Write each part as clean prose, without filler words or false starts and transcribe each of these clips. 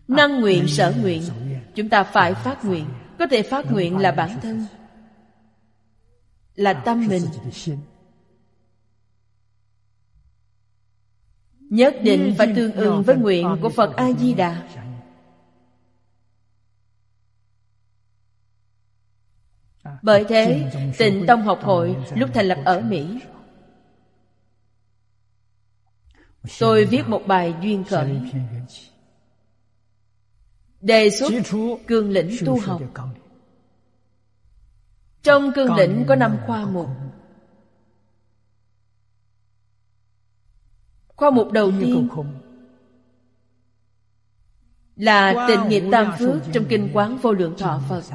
Năng nguyện sở nguyện, chúng ta phải phát nguyện. Có thể phát nguyện là bản thân, là tâm mình. Nhất định phải tương ưng với nguyện của Phật A-di-đà. Bởi thế, Tịnh Tông Học Hội lúc thành lập ở Mỹ, tôi viết một bài duyên khởi, đề xuất cương lĩnh tu học. Trong cương lĩnh có 5 khoa mục. Khoa mục đầu tiên là tịnh nghiệp tam phước trong Kinh Quán Vô Lượng Thọ Phật,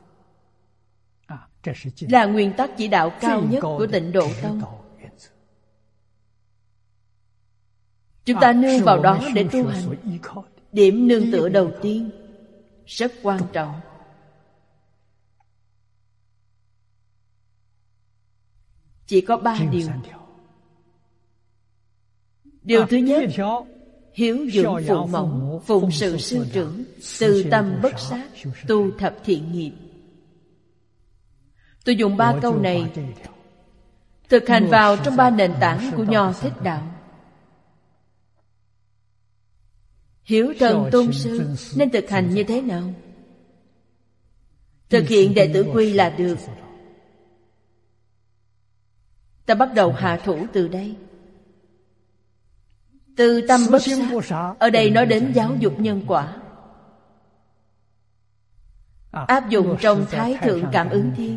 là nguyên tắc chỉ đạo cao nhất của Tịnh Độ Tông. Chúng ta nương vào đó để tu hành. Điểm nương tựa đầu tiên rất quan trọng. Chỉ có 3 điều. Điều thứ nhất, hiếu dưỡng phụ mẫu, phụng sự sư trưởng, từ tâm bất sát, tu thập thiện nghiệp. Tôi dùng 3 câu này thực hành vào trong 3 nền tảng của Nho Thích Đạo. Hiếu thần tôn sư nên thực hành như thế nào? Thực hiện đệ tử quy là được. Ta bắt đầu hạ thủ từ đây. Từ tâm bất sát, ở đây nói đến giáo dục nhân quả, áp dụng trong Thái Thượng Cảm Ứng Thiên.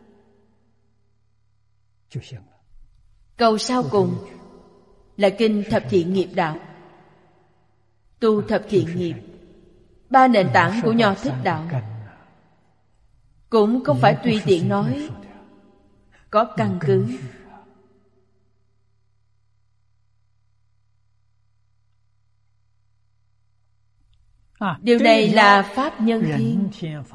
Câu sau cùng là Kinh Thập Thiện Nghiệp Đạo, tu thập thiện nghiệp. 3 nền tảng của Nho Thích Đạo cũng không phải tùy tiện nói, có căn cứ. Điều này là pháp nhân thiên.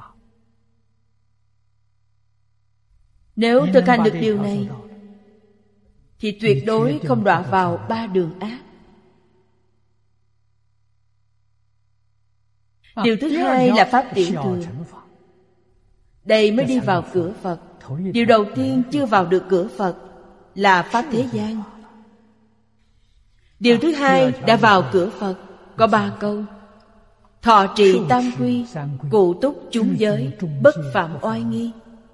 Nếu thực hành được điều này thì tuyệt đối không đọa vào 3 đường ác. Điều thứ hai là pháp tiểu thừa. Đây mới đi vào cửa Phật. Điều đầu tiên chưa vào được cửa Phật là pháp thế gian. Điều thứ hai đã vào cửa Phật. Có 3 câu: thọ trì tam quy, cụ túc chúng giới, bất phạm oai nghi.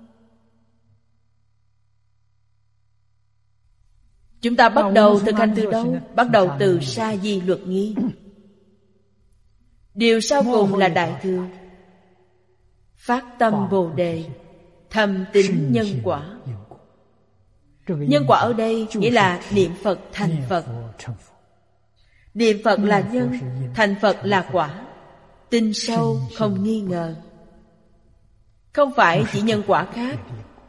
Chúng ta bắt đầu thực hành từ đâu? Bắt đầu từ sa di luật nghi. Điều sau cùng là đại thừa. Phát tâm Bồ Đề, thầm tín nhân quả. Nhân quả ở đây nghĩa là niệm Phật thành Phật. Niệm Phật là nhân, thành Phật là quả. Tin sâu không nghi ngờ. Không phải chỉ nhân quả khác.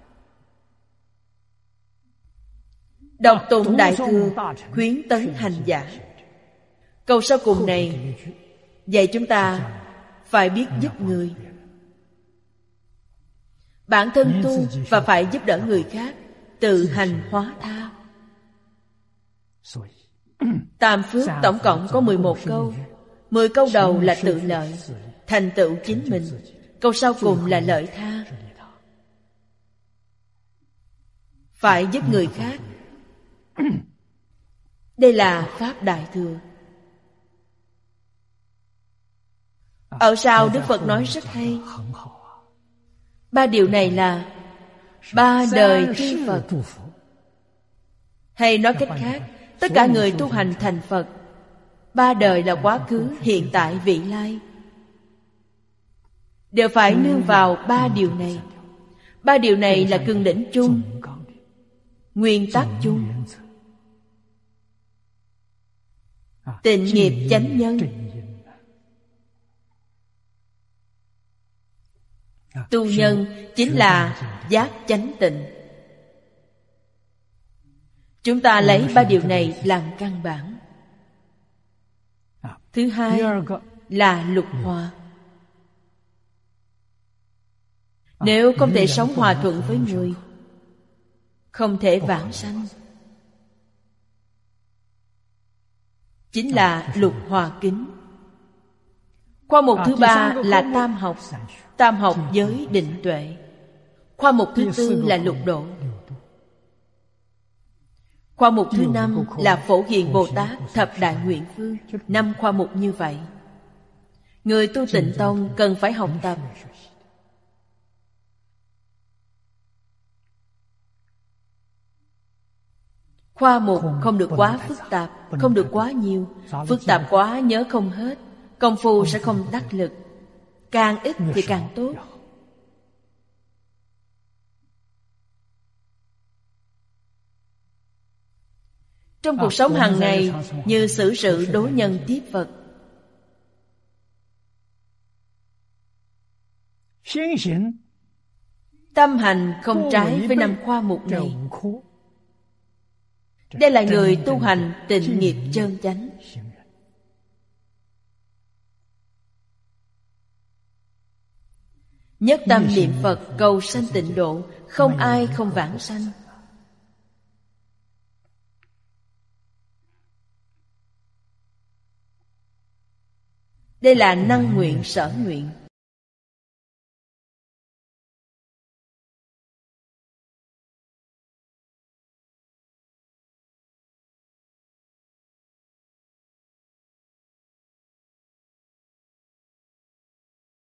Đọc tụng đại thừa khuyến tấn hành giả. Câu sau cùng này dạy chúng ta phải biết giúp người. Bản thân tu và phải giúp đỡ người khác, tự hành hóa tha. Tam phước tổng cộng có 11 câu. 10 câu đầu là tự lợi, thành tựu chính mình. Câu sau cùng là lợi tha, phải giúp người khác. Đây là pháp đại thừa. Ở sau Đức Phật nói rất hay. 3 điều này là 3 đời chư Phật. Hay nói cách khác, tất cả người tu hành thành Phật, 3 đời là quá khứ, hiện tại, vị lai, đều phải nương vào 3 điều này. 3 điều này là cương lĩnh chung, nguyên tắc chung. Tịnh nghiệp chánh nhân. Tu nhân chính là giác chánh tịnh. Chúng ta lấy 3 điều này làm căn bản. Thứ hai là lục hòa. Nếu không thể sống hòa thuận với người, không thể vãng sanh, chính là lục hòa kính. Khoa mục thứ ba là tam học. Tam học với định tuệ. Khoa mục thứ tư là lục độ. Khoa mục thứ năm là Phổ Hiền Bồ Tát Thập Đại Nguyện Phương. 5 khoa mục như vậy. Người tu Tịnh Tông cần phải học tập. Khoa mục không được quá phức tạp, không được quá nhiều. Phức tạp quá nhớ không hết, công phu sẽ không đắc lực. Càng ít thì càng tốt. Trong cuộc sống hàng ngày, như xử sự đối nhân tiếp vật, tâm hành không trái với 5 khoa mục này. Đây là người tu hành tịnh nghiệp chân chánh. Nhất tâm niệm Phật cầu sanh tịnh độ, không ai không vãng sanh. Đây là năng nguyện sở nguyện.